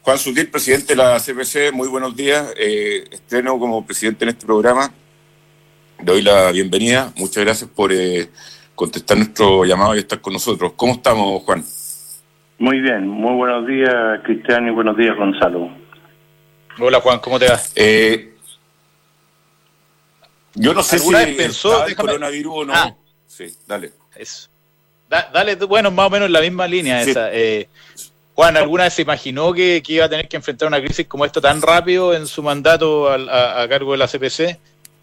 Juan Sutil, presidente de la CPC, muy buenos días. Estreno como presidente en este programa. Le doy la bienvenida. Muchas gracias por contestar nuestro llamado y estar con nosotros. ¿Cómo estamos, Juan? Muy bien, muy buenos días, Cristian, y buenos días, Gonzalo. Hola, Juan, ¿cómo te va? Yo no sé si pensó el coronavirus o no. Sí, dale. Eso. Dale, bueno, más o menos en la misma línea sí. esa. Juan, ¿alguna vez se imaginó que iba a tener que enfrentar una crisis como esta tan rápido en su mandato a cargo de la CPC?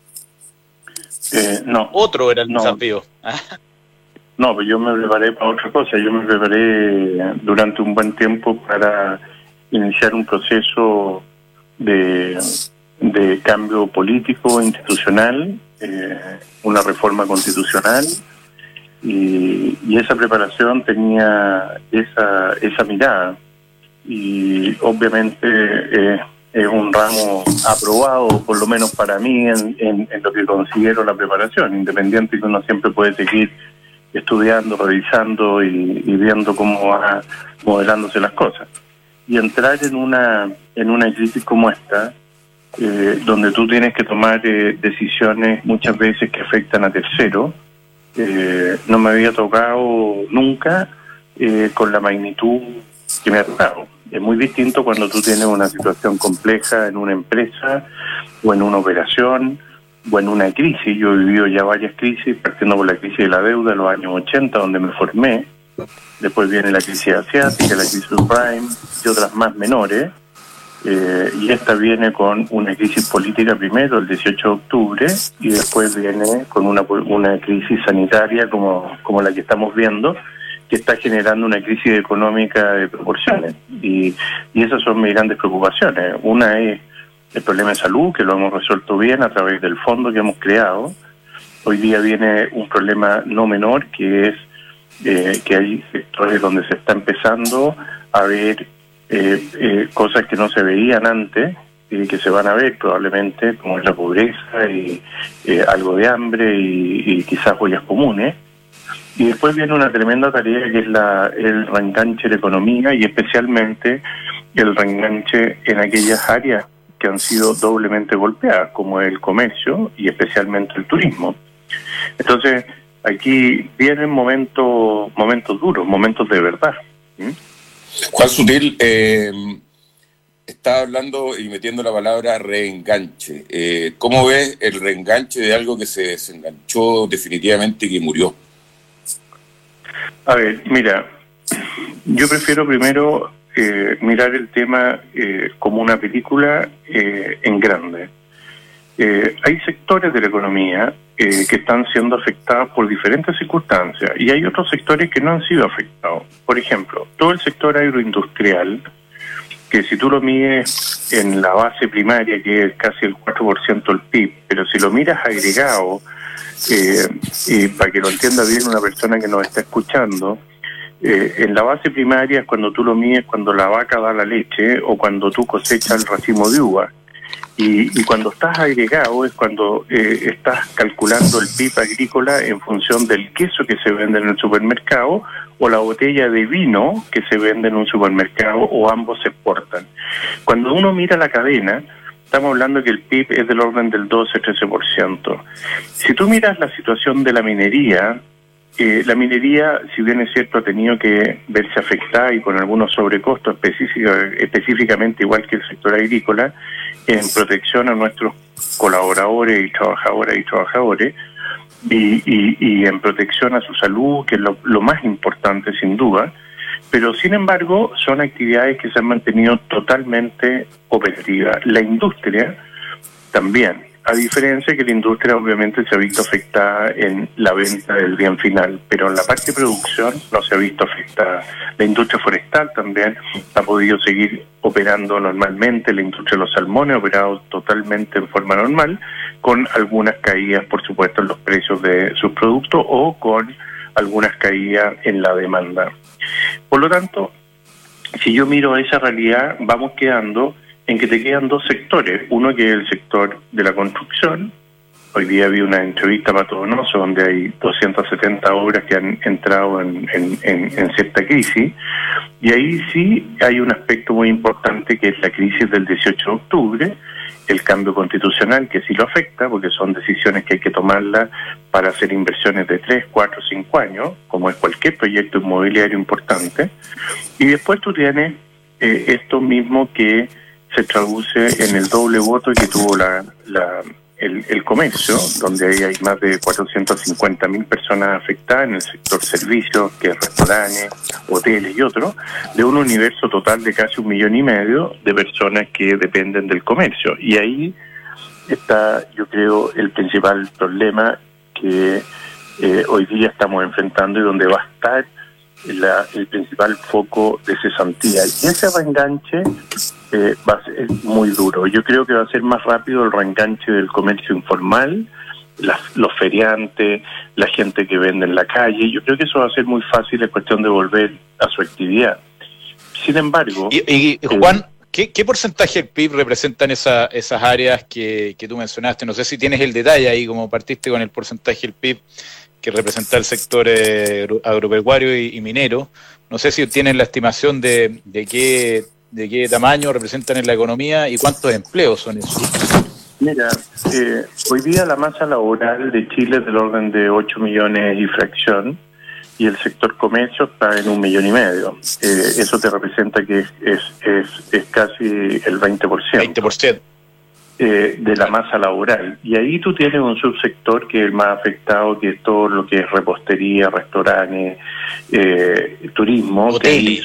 No. Otro era el desafío. No, pues yo me preparé para otra cosa. Yo me preparé durante un buen tiempo para iniciar un proceso de cambio político, institucional, una reforma constitucional. Y esa preparación tenía esa mirada, y obviamente es un ramo aprobado, por lo menos para mí, en lo que considero la preparación, independiente que uno siempre puede seguir estudiando, revisando y viendo cómo va modelándose las cosas. Y entrar en una crisis como esta, donde tú tienes que tomar decisiones muchas veces que afectan a terceros, no me había tocado nunca con la magnitud que me ha tocado. Es muy distinto cuando tú tienes una situación compleja en una empresa o en una operación o en una crisis. Yo he vivido ya varias crisis, partiendo por la crisis de la deuda en los años 80, donde me formé. Después viene la crisis asiática, la crisis subprime y otras más menores. Y esta viene con una crisis política primero, el 18 de octubre, y después viene con una crisis sanitaria como la que estamos viendo, que está generando una crisis económica de proporciones. Y esas son mis grandes preocupaciones. Una es el problema de salud, que lo hemos resuelto bien a través del fondo que hemos creado. Hoy día viene un problema no menor, que es que hay sectores donde se está empezando a ver cosas que no se veían antes y que se van a ver probablemente, como es la pobreza y algo de hambre y quizás ollas comunes. Y después viene una tremenda tarea que es el reenganche de la economía, y especialmente el reenganche en aquellas áreas que han sido doblemente golpeadas, como el comercio y especialmente el turismo. Entonces, aquí vienen momentos duros, momentos de verdad. Juan Sutil, está hablando y metiendo la palabra reenganche. ¿Cómo ves el reenganche de algo que se desenganchó definitivamente y que murió? A ver, mira, yo prefiero primero mirar el tema como una película en grande. Hay sectores de la economía que están siendo afectados por diferentes circunstancias, y hay otros sectores que no han sido afectados. Por ejemplo, todo el sector agroindustrial, que si tú lo mides en la base primaria, que es casi el 4% del PIB, pero si lo miras agregado, y para que lo entienda bien una persona que nos está escuchando, en la base primaria es cuando tú lo mides cuando la vaca da la leche o cuando tú cosechas el racimo de uva. Y cuando estás agregado es cuando estás calculando el PIB agrícola en función del queso que se vende en el supermercado o la botella de vino que se vende en un supermercado, o ambos se exportan. Cuando uno mira la cadena, estamos hablando que el PIB es del orden del 12-13%. Si tú miras la situación de la minería, si bien es cierto, ha tenido que verse afectada y con algunos sobrecostos específicamente igual que el sector agrícola, en protección a nuestros colaboradores y trabajadoras y en protección a su salud, que es lo más importante sin duda, pero sin embargo son actividades que se han mantenido totalmente operativas. La industria también, a diferencia que la industria obviamente se ha visto afectada en la venta del bien final, pero en la parte de producción no se ha visto afectada. La industria forestal también ha podido seguir operando normalmente, la industria de los salmones ha operado totalmente en forma normal, con algunas caídas, por supuesto, en los precios de sus productos o con algunas caídas en la demanda. Por lo tanto, si yo miro esa realidad, vamos quedando en que te quedan dos sectores. Uno que es el sector de la construcción, Hoy día vi una entrevista para Donoso donde hay 270 obras que han entrado en cierta crisis, y ahí sí hay un aspecto muy importante que es la crisis del 18 de octubre, el cambio constitucional que sí lo afecta, porque son decisiones que hay que tomarlas para hacer inversiones de 3, 4, 5 años, como es cualquier proyecto inmobiliario importante, y después tú tienes esto mismo que se traduce en el doble voto que tuvo el comercio, donde ahí hay más de 450.000 personas afectadas en el sector servicios, que es restaurantes, hoteles y otros, de un universo total de casi 1,5 millones de personas que dependen del comercio. Y ahí está, yo creo, el principal problema que hoy día estamos enfrentando y donde va a estar el principal foco de cesantía. Y ese reenganche va a ser muy duro. Yo creo que va a ser más rápido el reenganche del comercio informal, los feriantes, la gente que vende en la calle. Yo creo que eso va a ser muy fácil, es cuestión de volver a su actividad. Sin embargo... Y Juan, ¿qué porcentaje del PIB representan esas áreas que tú mencionaste? No sé si tienes el detalle ahí, como partiste con el porcentaje del PIB que representa el sector agropecuario y minero. No sé si tienen la estimación de qué tamaño representan en la economía y cuántos empleos son esos. Mira, hoy día la masa laboral de Chile es del orden de 8 millones y fracción, y el sector comercio está en 1,5 millones. Eso te representa que es casi el 20%. 20%. De la masa laboral, y ahí tú tienes un subsector que es el más afectado, que es todo lo que es repostería, restaurantes, turismo, hoteles, que ahí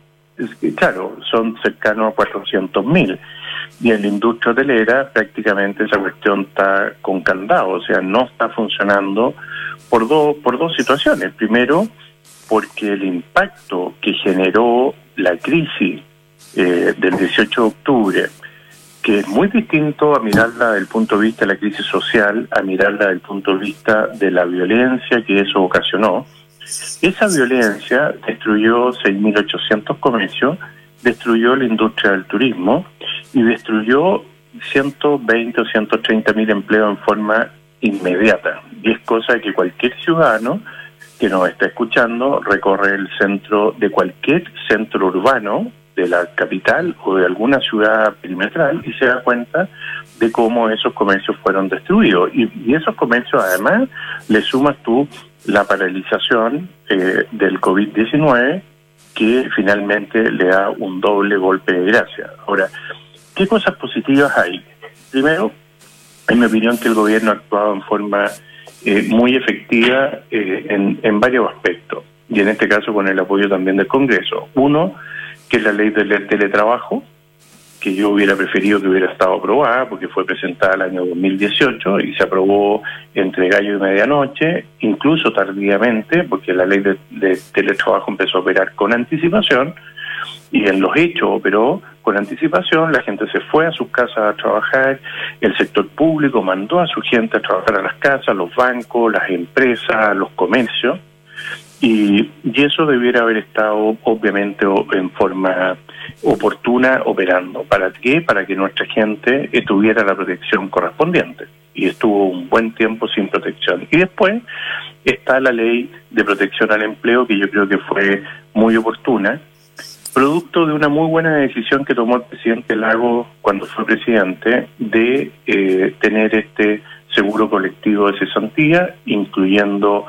son cercanos a 400.000, y en la industria hotelera prácticamente esa cuestión está con candado, o sea, no está funcionando por dos situaciones. Primero, porque el impacto que generó la crisis del 18 de octubre, que es muy distinto a mirarla desde el punto de vista de la crisis social, a mirarla desde el punto de vista de la violencia que eso ocasionó. Esa violencia destruyó 6.800 comercios, destruyó la industria del turismo y destruyó 120 o 130.000 empleos en forma inmediata. Y es cosa que cualquier ciudadano que nos está escuchando recorre el centro de cualquier centro urbano de la capital o de alguna ciudad perimetral y se da cuenta de cómo esos comercios fueron destruidos. Y esos comercios, además, le sumas tú la paralización del COVID-19, que finalmente le da un doble golpe de gracia. Ahora, ¿qué cosas positivas hay? Primero, en mi opinión, que el gobierno ha actuado en forma muy efectiva en varios aspectos, y en este caso con el apoyo también del Congreso. Uno, que es la ley del teletrabajo, que yo hubiera preferido que hubiera estado aprobada, porque fue presentada el año 2018 y se aprobó entre gallo y medianoche, incluso tardíamente, porque la ley de teletrabajo empezó a operar con anticipación, y en los hechos operó con anticipación, la gente se fue a sus casas a trabajar, el sector público mandó a su gente a trabajar a las casas, los bancos, las empresas, los comercios, y eso debiera haber estado obviamente en forma oportuna operando. ¿Para qué? Para que nuestra gente tuviera la protección correspondiente, y estuvo un buen tiempo sin protección. Y después está la ley de protección al empleo, que yo creo que fue muy oportuna, producto de una muy buena decisión que tomó el presidente Lagos cuando fue presidente de tener este seguro colectivo de cesantía, incluyendo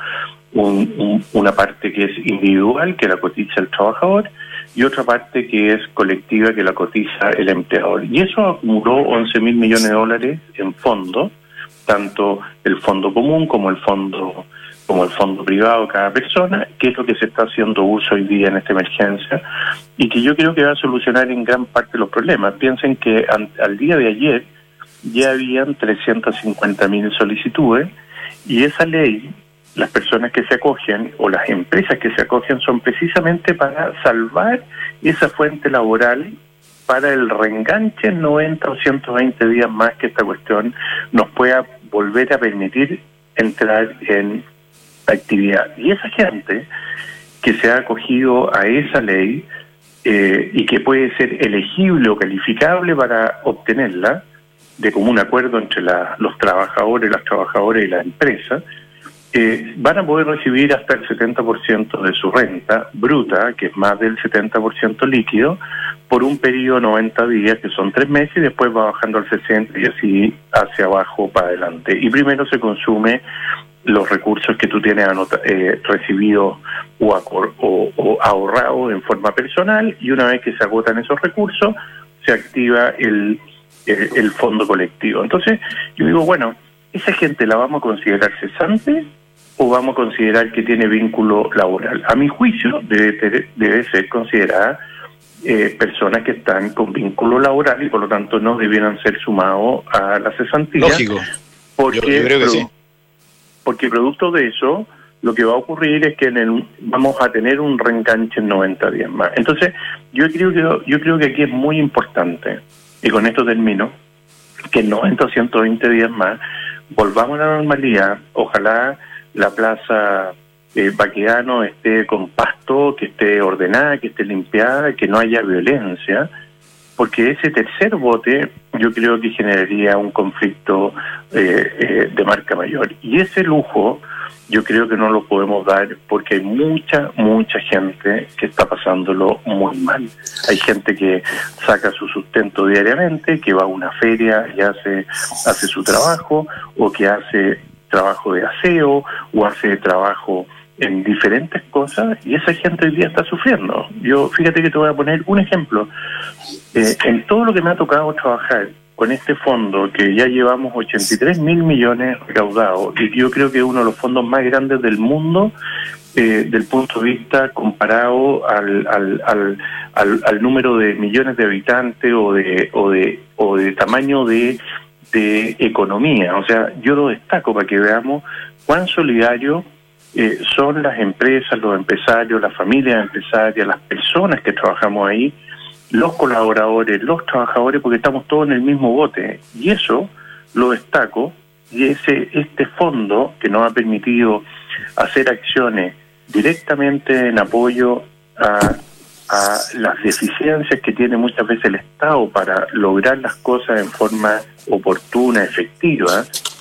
una parte que es individual, que la cotiza el trabajador, y otra parte que es colectiva, que la cotiza el empleador. Y eso acumuló 11.000 millones de dólares en fondos, tanto el fondo común como el fondo privado de cada persona, que es lo que se está haciendo uso hoy día en esta emergencia, y que yo creo que va a solucionar en gran parte los problemas. Piensen que al día de ayer ya habían 350.000 solicitudes, y esa ley, las personas que se acogen o las empresas que se acogen, son precisamente para salvar esa fuente laboral para el reenganche en 90 o 120 días más, que esta cuestión nos pueda volver a permitir entrar en actividad. Y esa gente que se ha acogido a esa ley y que puede ser elegible o calificable para obtenerla, de común acuerdo entre los trabajadores, las trabajadoras y la empresa, van a poder recibir hasta el 70% de su renta bruta, que es más del 70% líquido, por un periodo de 90 días, que son 3 meses, y después va bajando al 60 y así hacia abajo para adelante. Y primero se consume los recursos que tú tienes recibido o ahorrado en forma personal, y una vez que se agotan esos recursos, se activa el fondo colectivo. Entonces, yo digo, bueno, ¿esa gente la vamos a considerar cesante o vamos a considerar que tiene vínculo laboral? A mi juicio, debe ser considerada personas que están con vínculo laboral y por lo tanto no debieran ser sumados a la cesantía. Lógico. Porque, yo creo que sí. Porque producto de eso, lo que va a ocurrir es que vamos a tener un reenganche en 90 días más. Entonces, yo creo que aquí es muy importante, y con esto termino, que en 90 o 120 días más volvamos a la normalidad. Ojalá la plaza Baquedano esté con pasto, que esté ordenada, que esté limpiada, que no haya violencia, porque ese tercer bote yo creo que generaría un conflicto de marca mayor. Y ese lujo yo creo que no lo podemos dar porque hay mucha gente que está pasándolo muy mal. Hay gente que saca su sustento diariamente, que va a una feria y hace su trabajo, o que hace trabajo de aseo, o hace trabajo en diferentes cosas, y esa gente hoy día está sufriendo. Fíjate que te voy a poner un ejemplo. En todo lo que me ha tocado trabajar con este fondo, que ya llevamos 83.000 millones recaudados, y yo creo que es uno de los fondos más grandes del mundo, del punto de vista comparado al número de millones de habitantes o de tamaño de economía. O sea, yo lo destaco para que veamos cuán solidario son las empresas, los empresarios, las familias empresarias, las personas que trabajamos ahí, los colaboradores, los trabajadores, porque estamos todos en el mismo bote. Y eso lo destaco, y este fondo que nos ha permitido hacer acciones directamente en apoyo a las deficiencias que tiene muchas veces el Estado para lograr las cosas en forma oportuna, efectiva,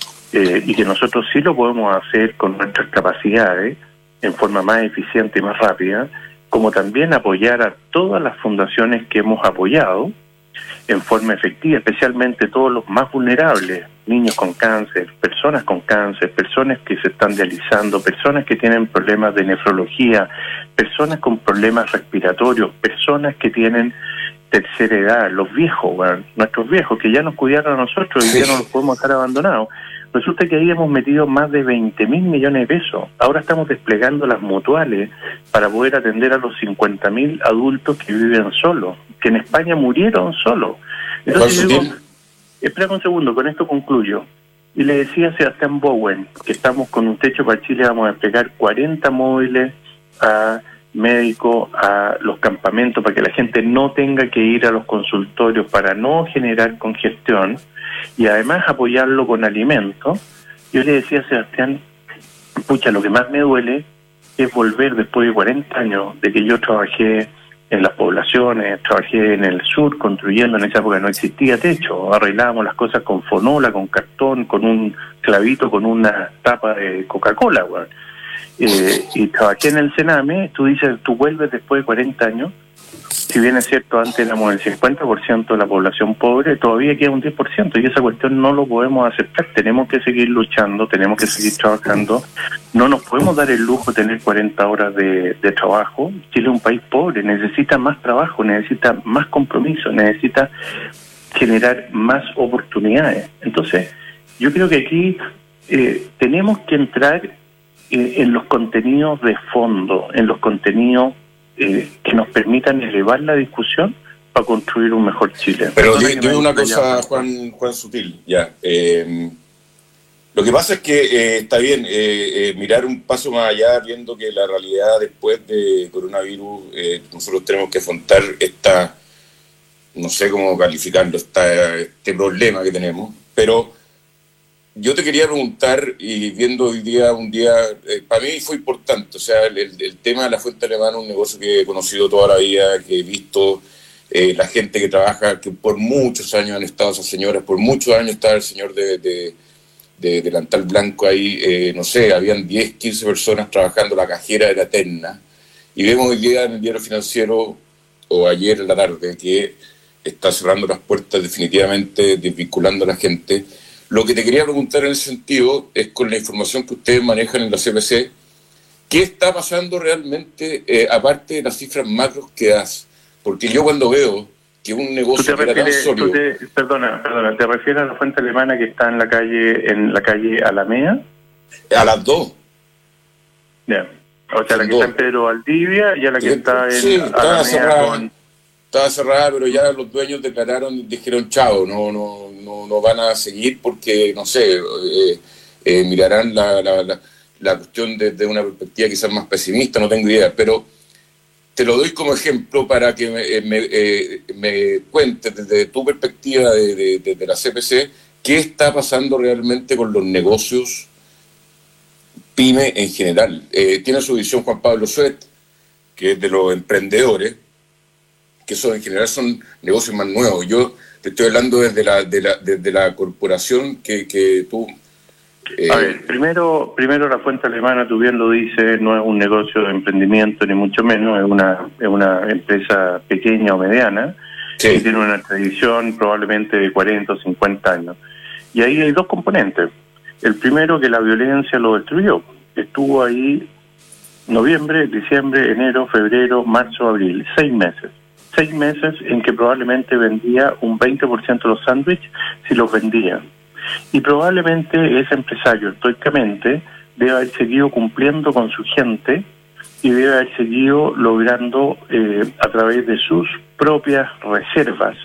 y que nosotros sí lo podemos hacer con nuestras capacidades en forma más eficiente y más rápida, como también apoyar a todas las fundaciones que hemos apoyado en forma efectiva, especialmente todos los más vulnerables, niños con cáncer, personas que se están dializando, personas que tienen problemas de nefrología, personas con problemas respiratorios, personas que tienen tercera edad, los viejos, nuestros viejos que ya nos cuidaron a nosotros y ya no los podemos dejar abandonados. Resulta que ahí hemos metido más de 20.000 millones de pesos. Ahora estamos desplegando las mutuales para poder atender a los 50.000 adultos que viven solos, que en España murieron solos. Entonces yo digo, espera un segundo, con esto concluyo. Y le decía a Sebastián Bowen que estamos con un techo para Chile, vamos a desplegar 40 móviles a médicos, a los campamentos, para que la gente no tenga que ir a los consultorios, para no generar congestión, y además apoyarlo con alimentos. Yo le decía a Sebastián, pucha, lo que más me duele es volver después de 40 años de que yo trabajé en las poblaciones, trabajé en el sur construyendo. En esa época no existía techo, arreglábamos las cosas con fonola, con cartón, con un clavito, con una tapa de Coca-Cola, güey. Y trabajé en el Sename. Tú dices, tú vuelves después de 40 años, si bien es cierto, antes éramos el 50% de la población pobre, todavía queda un 10%, y esa cuestión no lo podemos aceptar. Tenemos que seguir luchando, tenemos que seguir trabajando. No nos podemos dar el lujo de tener 40 horas de trabajo. Chile es un país pobre, necesita más trabajo, necesita más compromiso, necesita generar más oportunidades. Entonces, yo creo que aquí tenemos que entrar en los contenidos de fondo, en los contenidos que nos permitan elevar la discusión para construir un mejor Chile. Pero dime una cosa, Juan Sutil, ya. Lo que pasa es que está bien mirar un paso más allá, viendo que la realidad después de coronavirus, nosotros tenemos que afrontar no sé cómo calificarlo, este problema que tenemos, pero yo te quería preguntar, y viendo hoy día para mí fue importante, o sea, el tema de la fuente alemana, un negocio que he conocido toda la vida, que he visto, la gente que trabaja, que por muchos años han estado esas señoras, por muchos años estaba el señor de delantal blanco ahí, no sé, habían 10, 15 personas trabajando la cajera de la Terna, y vemos hoy día en el diario financiero, o ayer en la tarde, que está cerrando las puertas definitivamente, desvinculando a la gente. Lo que te quería preguntar en ese sentido es, con la información que ustedes manejan en la CPC, ¿qué está pasando realmente, aparte de las cifras macros que das? Porque yo cuando veo que un negocio que era tan sólido... Perdona, ¿te refieres a la fuente alemana que está en la calle Alameda? A las dos. Ya. O sea, la que está en Pedro Valdivia y a la que está en... Sí, estaba cerrada, estaba cerrada, pero ya los dueños declararon, dijeron chao, no van a seguir porque, no sé, mirarán la cuestión desde una perspectiva quizás más pesimista, no tengo idea, pero te lo doy como ejemplo para que me cuentes desde tu perspectiva de la CPC qué está pasando realmente con los negocios PYME en general. Tiene su visión Juan Pablo Suet, que es de los emprendedores, que eso en general son negocios más nuevos. Yo te estoy hablando desde la corporación que tú... A ver, primero la fuente alemana, tú bien lo dices, no es un negocio de emprendimiento ni mucho menos, es una empresa pequeña o mediana, sí, que tiene una tradición probablemente de 40 o 50 años. Y ahí hay dos componentes. El primero, que la violencia lo destruyó. Estuvo ahí noviembre, diciembre, enero, febrero, marzo, abril, 6 meses. 6 meses en que probablemente vendía un 20% de los sándwiches, si los vendía. Y probablemente ese empresario, estoicamente, debe haber seguido cumpliendo con su gente y debe haber seguido logrando, a través de sus propias reservas,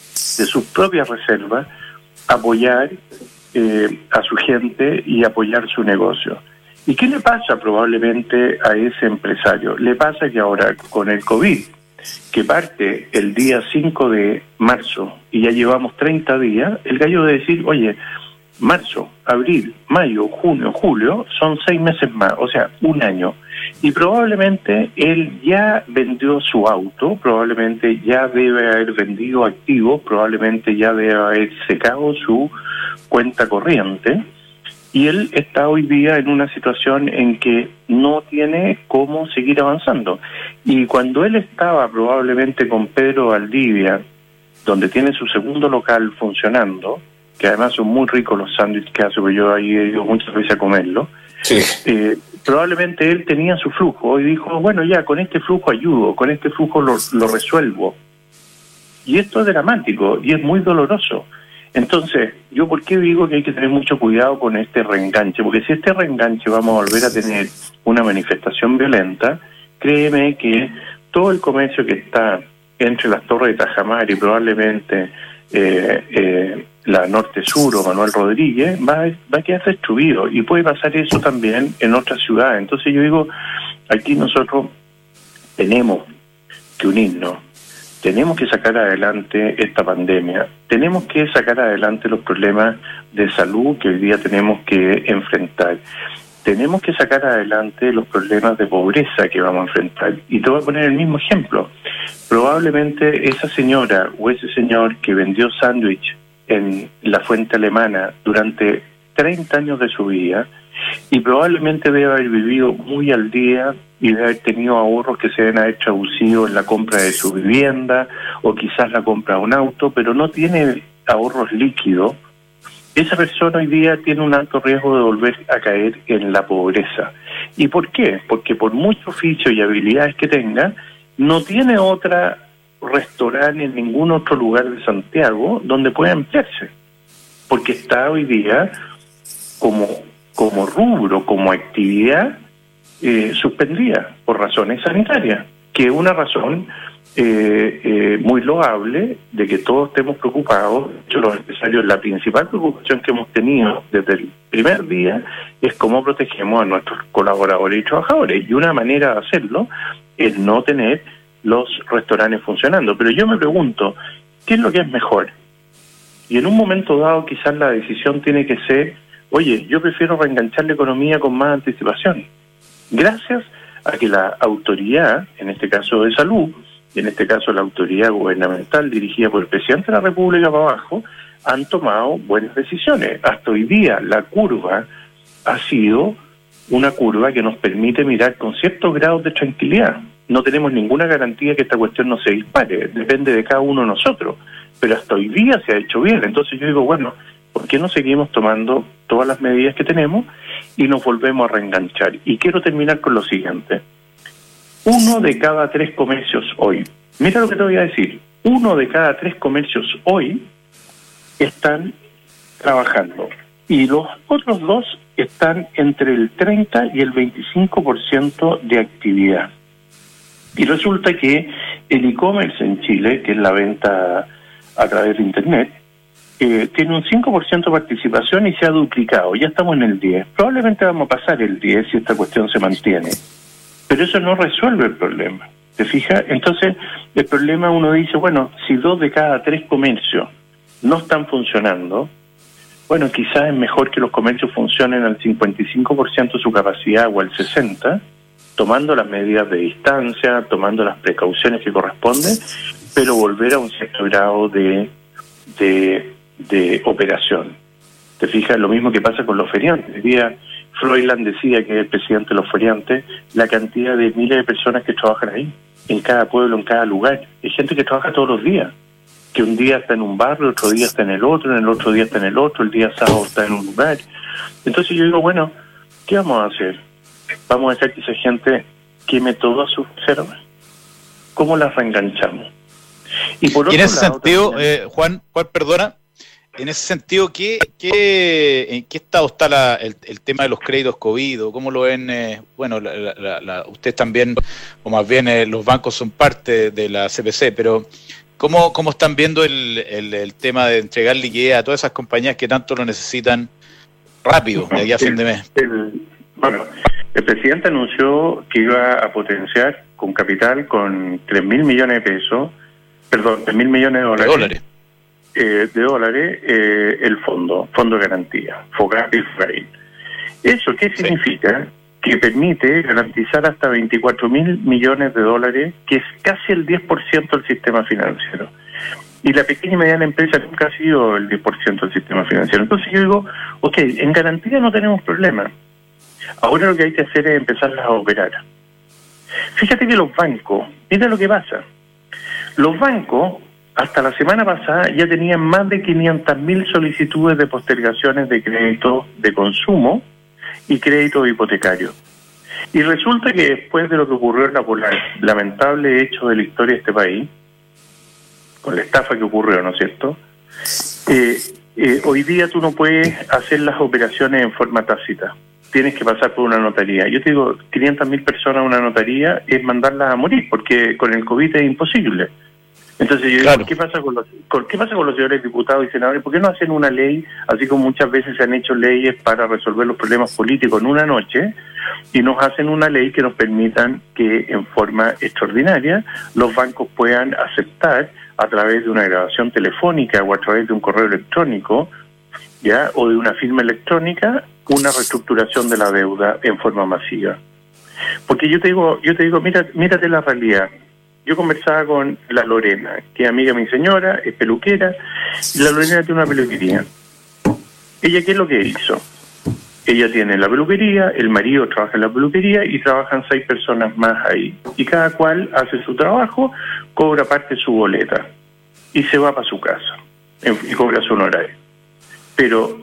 apoyar a su gente y apoyar su negocio. ¿Y qué le pasa probablemente a ese empresario? Le pasa que ahora, con el COVID, que parte el día 5 de marzo y ya llevamos 30 días, el gallo debe decir, oye, marzo, abril, mayo, junio, julio, son 6 meses más, o sea, un año. Y probablemente él ya vendió su auto, probablemente ya debe haber vendido activos, probablemente ya debe haber secado su cuenta corriente, y él está hoy día en una situación en que no tiene cómo seguir avanzando. Y cuando él estaba probablemente con Pedro Valdivia, donde tiene su segundo local funcionando, que además son muy ricos los sándwiches que hace, porque yo ahí he ido muchas veces a comerlo, sí, probablemente él tenía su flujo y dijo, bueno, ya, con este flujo ayudo, con este flujo lo resuelvo. Y esto es dramático y es muy doloroso. Entonces, ¿yo por qué digo que hay que tener mucho cuidado con este reenganche? Porque si este reenganche vamos a volver a tener una manifestación violenta, créeme que todo el comercio que está entre las Torres de Tajamar y probablemente la Norte-Sur o Manuel Rodríguez va a quedar destruido, y puede pasar eso también en otras ciudades. Entonces yo digo, aquí nosotros tenemos que unirnos. Tenemos que sacar adelante esta pandemia, tenemos que sacar adelante los problemas de salud que hoy día tenemos que enfrentar, tenemos que sacar adelante los problemas de pobreza que vamos a enfrentar. Y te voy a poner el mismo ejemplo. Probablemente esa señora o ese señor que vendió sándwich en la fuente alemana durante 30 años de su vida, y probablemente debe haber vivido muy al día y debe haber tenido ahorros que se deben haber traducido en la compra de su vivienda o quizás la compra de un auto, pero no tiene ahorros líquidos. Esa persona hoy día tiene un alto riesgo de volver a caer en la pobreza. ¿Y por qué? Porque por mucho oficio y habilidades que tenga, no tiene otra restaurante en ningún otro lugar de Santiago donde pueda emplearse, porque está hoy día como rubro, como actividad suspendida por razones sanitarias, que es una razón muy loable de que todos estemos preocupados. De hecho, los empresarios, la principal preocupación que hemos tenido desde el primer día es cómo protegemos a nuestros colaboradores y trabajadores, y una manera de hacerlo es no tener los restaurantes funcionando. Pero yo me pregunto, ¿qué es lo que es mejor? Y en un momento dado quizás la decisión tiene que ser, oye, yo prefiero reenganchar la economía con más anticipación, gracias a que la autoridad, en este caso de salud, en este caso la autoridad gubernamental dirigida por el presidente de la República para abajo, han tomado buenas decisiones. Hasta hoy día la curva ha sido una curva que nos permite mirar con ciertos grados de tranquilidad. No tenemos ninguna garantía que esta cuestión no se dispare, depende de cada uno de nosotros, pero hasta hoy día se ha hecho bien. Entonces yo digo, bueno, ¿por qué no seguimos tomando todas las medidas que tenemos y nos volvemos a reenganchar? Y quiero terminar con lo siguiente. 1 de cada 3 comercios hoy, mira lo que te voy a decir, 1 de cada 3 comercios hoy están trabajando y los otros 2 están entre el 30 y el 25% de actividad. Y resulta que el e-commerce en Chile, que es la venta a través de Internet, tiene un 5% de participación y se ha duplicado. Ya estamos en el 10. Probablemente vamos a pasar el 10 si esta cuestión se mantiene. Pero eso no resuelve el problema. ¿Te fijas? Entonces, el problema uno dice, bueno, si 2 de cada 3 comercios no están funcionando, bueno, quizás es mejor que los comercios funcionen al 55% de su capacidad o al 60%, tomando las medidas de distancia, tomando las precauciones que corresponden, pero volver a un cierto grado de operación. ¿Te fijas? Lo mismo que pasa con los feriantes. El día Froilán decía, que es el presidente de los feriantes, la cantidad de miles de personas que trabajan ahí, en cada pueblo, en cada lugar. Hay gente que trabaja todos los días, que un día está en un barrio, otro día está en el otro día está en el otro, el día sábado está en un lugar. Entonces yo digo, bueno, ¿qué vamos a hacer? Vamos a dejar que esa gente queme todas sus reservas. ¿Cómo las reenganchamos? Y por otro en ese lado, sentido, también, Juan, perdona, en ese sentido, ¿en qué estado está el tema de los créditos COVID? ¿O cómo lo ven? Ustedes también, o más bien los bancos son parte de la CPC, pero ¿cómo están viendo el tema de entregar liquidez a todas esas compañías que tanto lo necesitan rápido, de aquí a fin de mes? El presidente anunció que iba a potenciar con capital con 3.000 millones de pesos, 3.000 millones de dólares. El fondo de garantía, FOGAPE. ¿Eso qué significa? Que permite garantizar hasta 24.000 millones de dólares, que es casi el 10% del sistema financiero. Y la pequeña y mediana empresa nunca ha sido el 10% del sistema financiero. Entonces yo digo, ok, en garantía no tenemos problema. Ahora lo que hay que hacer es empezarlas a operar. Fíjate que los bancos, mira lo que pasa. Los bancos, hasta la semana pasada, ya tenían más de 500.000 solicitudes de postergaciones de créditos de consumo y créditos hipotecarios. Y resulta que después de lo que ocurrió en la lamentable hecho de la historia de este país, con la estafa que ocurrió, ¿no es cierto? Hoy día tú no puedes hacer las operaciones en forma tácita. Tienes que pasar por una notaría. Yo te digo, 500.000 personas a una notaría es mandarlas a morir, porque con el COVID es imposible. Entonces yo digo, claro. ¿Qué pasa con los señores diputados y senadores? ¿Por qué no hacen una ley, así como muchas veces se han hecho leyes para resolver los problemas políticos en una noche, y nos hacen una ley que nos permitan que en forma extraordinaria los bancos puedan aceptar a través de una grabación telefónica o a través de un correo electrónico, ya, o de una firma electrónica, una reestructuración de la deuda en forma masiva? Porque yo te digo, mírate la realidad. Yo conversaba con la Lorena, que es amiga de mi señora, es peluquera, y la Lorena tiene una peluquería. ¿Ella qué es lo que hizo? Ella tiene la peluquería, el marido trabaja en la peluquería y trabajan 6 personas más ahí. Y cada cual hace su trabajo, cobra parte de su boleta y se va para su casa y cobra su honorario. Pero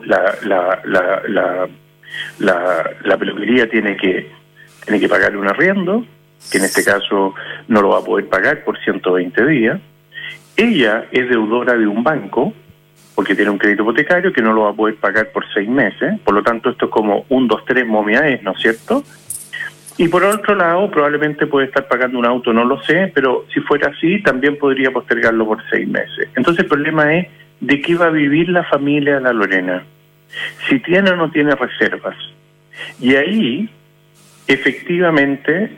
la peluquería tiene que pagarle un arriendo, que en este caso no lo va a poder pagar por 120 días. Ella es deudora de un banco, porque tiene un crédito hipotecario que no lo va a poder pagar por 6 meses. Por lo tanto, esto es como 1, 2, 3 momiaes, ¿no es cierto? Y por otro lado, probablemente puede estar pagando un auto, no lo sé, pero si fuera así, también podría postergarlo por 6 meses. Entonces el problema es de qué va a vivir la familia de la Lorena, si tiene o no tiene reservas. Y ahí, efectivamente,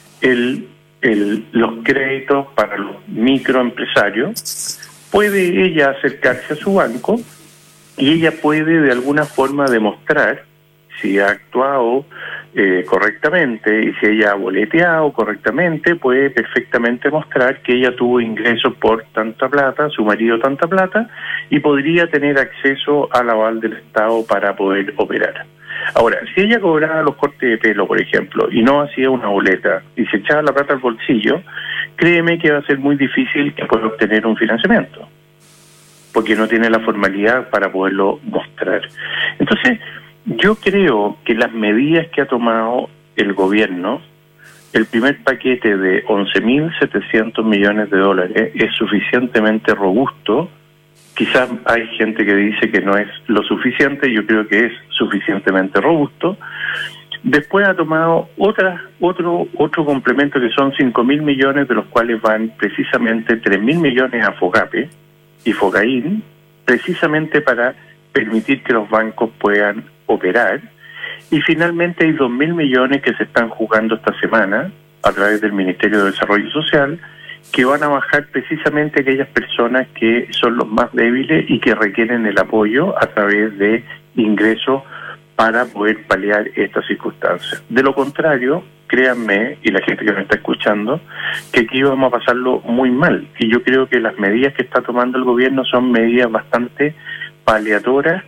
los créditos para los microempresarios, puede ella acercarse a su banco y ella puede de alguna forma demostrar si ha actuado correctamente, y si ella ha boleteado correctamente, puede perfectamente mostrar que ella tuvo ingresos por tanta plata, su marido tanta plata, y podría tener acceso al aval del Estado para poder operar. Ahora, si ella cobraba los cortes de pelo, por ejemplo, y no hacía una boleta y se echaba la plata al bolsillo, créeme que va a ser muy difícil que pueda obtener un financiamiento, porque no tiene la formalidad para poderlo mostrar. Entonces, yo creo que las medidas que ha tomado el gobierno, el primer paquete de 11.700 millones de dólares es suficientemente robusto. Quizás hay gente que dice que no es lo suficiente, yo creo que es suficientemente robusto. Después ha tomado otro complemento que son 5.000 millones, de los cuales van precisamente 3.000 millones a FOGAPE y FOGAIN, precisamente para permitir que los bancos puedan operar. Y finalmente hay 2.000 millones que se están jugando esta semana a través del Ministerio de Desarrollo Social, que van a bajar precisamente a aquellas personas que son los más débiles y que requieren el apoyo a través de ingresos para poder paliar estas circunstancias. De lo contrario, créanme, y la gente que me está escuchando, que aquí vamos a pasarlo muy mal. Y yo creo que las medidas que está tomando el gobierno son medidas bastante paliatorias.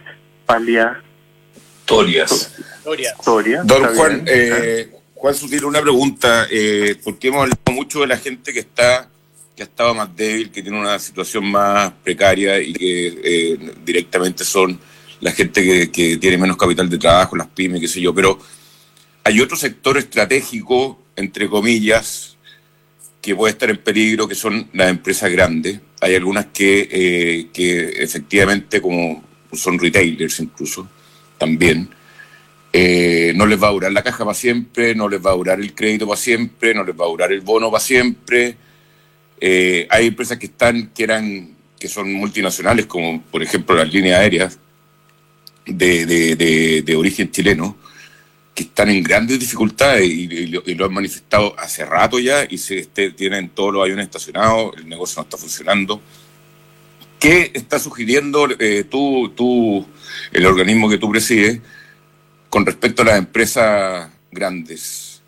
Don Juan, Juan Sutil, una pregunta, porque hemos hablado mucho de la gente que ha estado más débil, que tiene una situación más precaria y que directamente son la gente que tiene menos capital de trabajo, las pymes, qué sé yo, pero hay otro sector estratégico, entre comillas, que puede estar en peligro, que son las empresas grandes. Hay algunas que efectivamente, como son retailers incluso, también, no les va a durar la caja para siempre, no les va a durar el crédito para siempre, no les va a durar el bono para siempre. Hay empresas que son multinacionales, como por ejemplo las líneas aéreas de origen chileno, que están en grandes dificultades y lo han manifestado hace rato ya, y tienen todos los aviones estacionados, el negocio no está funcionando. ¿Qué está sugiriendo el organismo que tú presides, con respecto a las empresas grandes?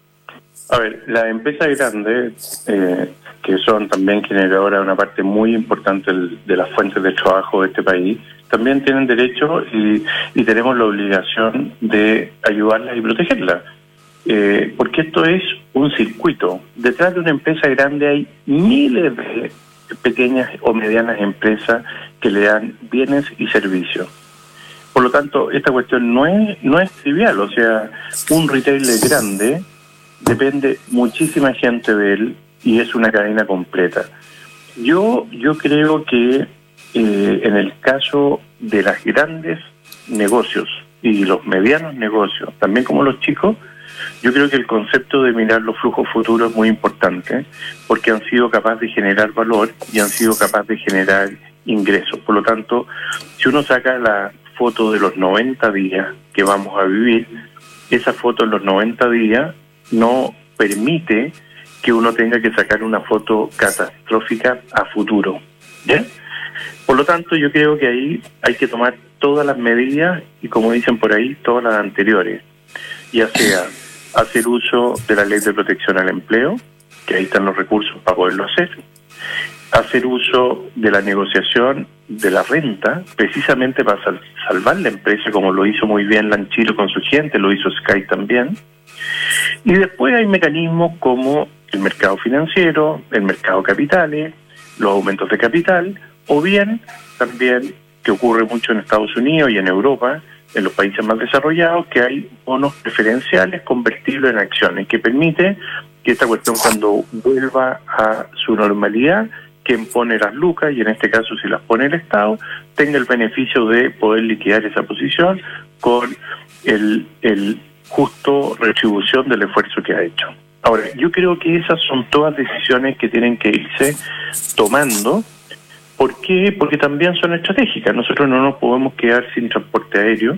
A ver, las empresas grandes, que son también generadoras de una parte muy importante de las fuentes de trabajo de este país, también tienen derecho y tenemos la obligación de ayudarlas y protegerlas. Porque esto es un circuito. Detrás de una empresa grande hay miles de pequeñas o medianas empresas que le dan bienes y servicios. Por lo tanto, esta cuestión no es trivial. O sea, un retailer grande depende muchísima gente de él y es una cadena completa. Yo creo que en el caso de los grandes negocios y los medianos negocios, también como los chicos, yo creo que el concepto de mirar los flujos futuros es muy importante, porque han sido capaces de generar valor y han sido capaces de generar ingresos. Por lo tanto, si uno saca la foto de los 90 días que vamos a vivir, esa foto en los 90 días no permite que uno tenga que sacar una foto catastrófica a futuro, ¿ya? Por lo tanto, yo creo que ahí hay que tomar todas las medidas y, como dicen por ahí, todas las anteriores, ya sea hacer uso de la Ley de Protección al Empleo, que ahí están los recursos para poderlo hacer uso de la negociación de la renta, precisamente para salvar la empresa, como lo hizo muy bien Lanchilo con su gente, lo hizo Sky también. Y después hay mecanismos como el mercado financiero, el mercado de capitales, los aumentos de capital, o bien también, que ocurre mucho en Estados Unidos y en Europa, en los países más desarrollados, que hay bonos preferenciales convertibles en acciones, que permite que esta cuestión, cuando vuelva a su normalidad, quien pone las lucas, y en este caso si las pone el Estado, tenga el beneficio de poder liquidar esa posición con el justo retribución del esfuerzo que ha hecho. Ahora, yo creo que esas son todas decisiones que tienen que irse tomando. ¿Por qué? Porque también son estratégicas. Nosotros no nos podemos quedar sin transporte aéreo,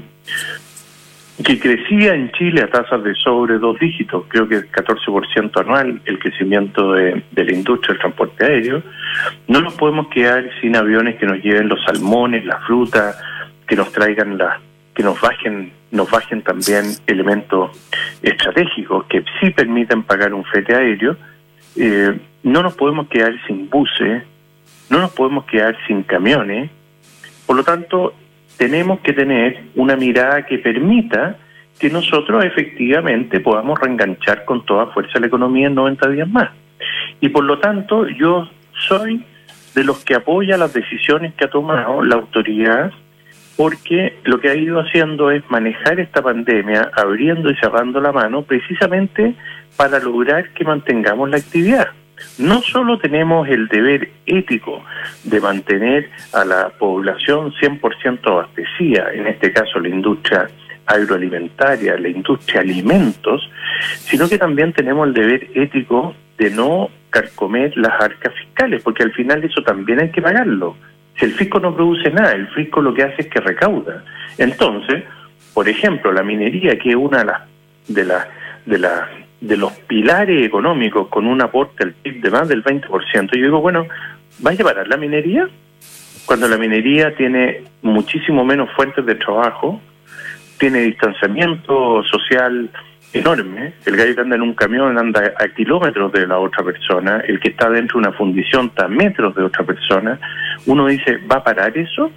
que crecía en Chile a tasas de sobre 2 dígitos, creo que es 14% anual el crecimiento de la industria del transporte aéreo. No nos podemos quedar sin aviones que nos lleven los salmones, la fruta, que nos traigan que nos bajen también elementos estratégicos que sí permitan pagar un flete aéreo. No nos podemos quedar sin buses, no nos podemos quedar sin camiones. Por lo tanto, tenemos que tener una mirada que permita que nosotros efectivamente podamos reenganchar con toda fuerza la economía en 90 días más. Y por lo tanto, yo soy de los que apoya las decisiones que ha tomado la autoridad, porque lo que ha ido haciendo es manejar esta pandemia, abriendo y cerrando la mano, precisamente para lograr que mantengamos la actividad. No solo tenemos el deber ético de mantener a la población 100% abastecida, en este caso la industria agroalimentaria, la industria alimentos, sino que también tenemos el deber ético de no carcomer las arcas fiscales, porque al final eso también hay que pagarlo. Si el fisco no produce nada, el fisco lo que hace es que recauda. Entonces, por ejemplo, la minería, que es una de los pilares económicos con un aporte al PIB de más del 20%, yo digo, bueno, ¿vaya a parar la minería? Cuando la minería tiene muchísimo menos fuentes de trabajo, tiene distanciamiento social enorme. El gallo que anda en un camión anda a kilómetros de la otra persona, el que está dentro de una fundición está a metros de otra persona. Uno dice, ¿va a parar eso?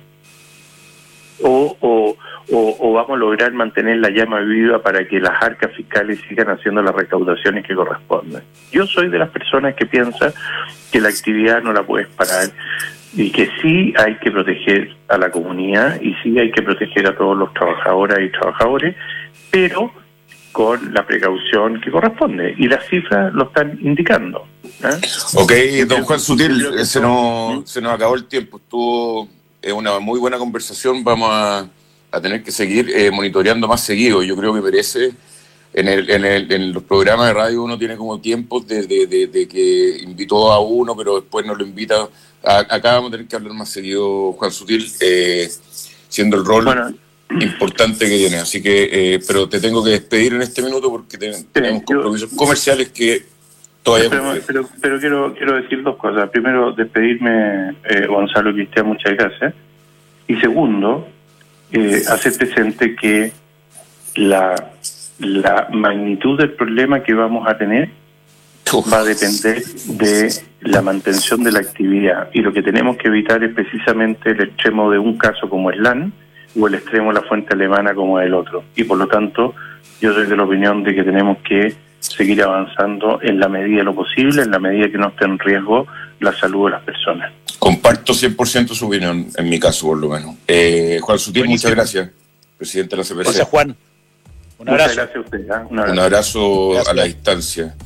¿O vamos a lograr mantener la llama viva para que las arcas fiscales sigan haciendo las recaudaciones que corresponden? Yo soy de las personas que piensa que la actividad no la puedes parar y que sí hay que proteger a la comunidad y sí hay que proteger a todos los trabajadoras y trabajadores, pero con la precaución que corresponde, y las cifras lo están indicando. Ok, don Juan Sutil, se nos acabó el tiempo. Estuvo una muy buena conversación. Vamos a tener que seguir monitoreando más seguido. Yo creo que merece, en los programas de radio uno tiene como tiempos de que invitó a uno, pero después no lo invita. Acá vamos a tener que hablar más seguido, Juan Sutil, siendo el rol importante que tiene. Así que, pero te tengo que despedir en este minuto porque tenemos compromisos comerciales que todavía... Pero quiero decir dos cosas. Primero, despedirme, Gonzalo, Cristian, muchas gracias. Y segundo, hacer presente que la magnitud del problema que vamos a tener va a depender de la mantención de la actividad, y lo que tenemos que evitar es precisamente el extremo de un caso como el LAN o el extremo de la fuente alemana como el otro, y por lo tanto yo soy de la opinión de que tenemos que seguir avanzando en la medida de lo posible, en la medida que no esté en riesgo la salud de las personas. Comparto 100% su opinión, en mi caso por lo menos. Juan Sutil, muchas gracias, presidente de la CPC. Gracias, Juan. Un abrazo. Muchas gracias a usted. Un abrazo a la distancia.